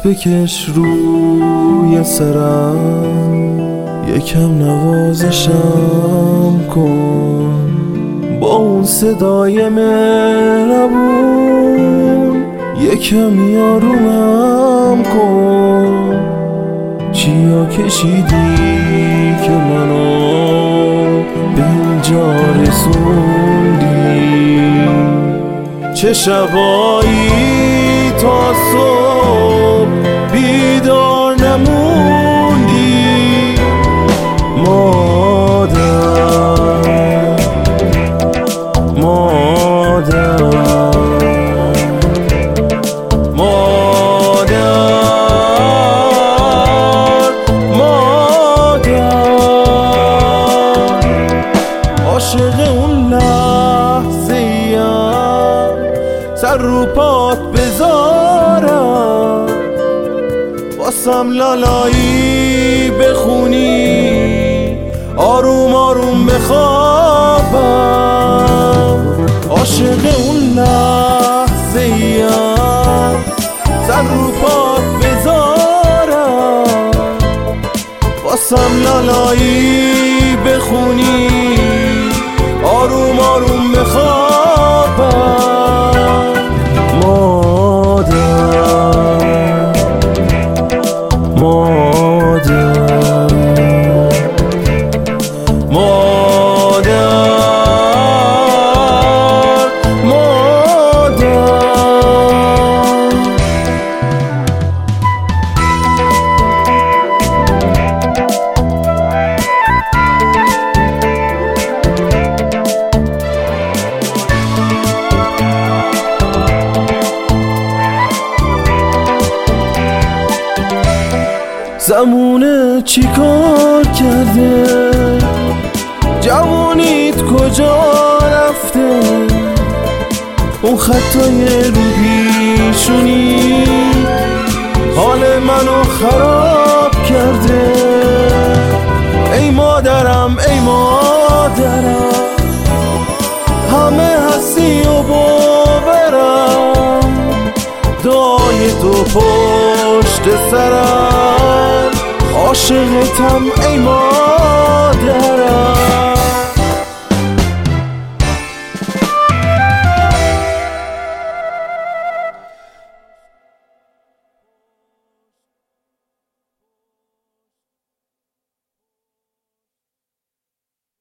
بکش روی سرم، یکم نوازشم کن با اون صدای مهربون، یکم یارومم کن. چیا کشیدی که منو به اینجا رسوندی؟ چه شبایی تا صبح بیدار نموندی؟ مادر مادر عاشق اون لحظه‌ایم سر رو پات بذارم، واسم لالایی بخونی آروم آروم بخوابم. عاشق اون لحظه‌ایم سر رو پات بذارم، واسم لالایی بخونی آروم آروم بخوابم. مادر مادر مادر مادر. زمونه چی کار کرده؟ جوانیت کجا رفته؟ اون خطای رو پیشونی حال منو خراب کرده. ای مادرم ای مادرم، همه هستی و باورم، دعای تو پشت سرم، عاشقتم ای مادر.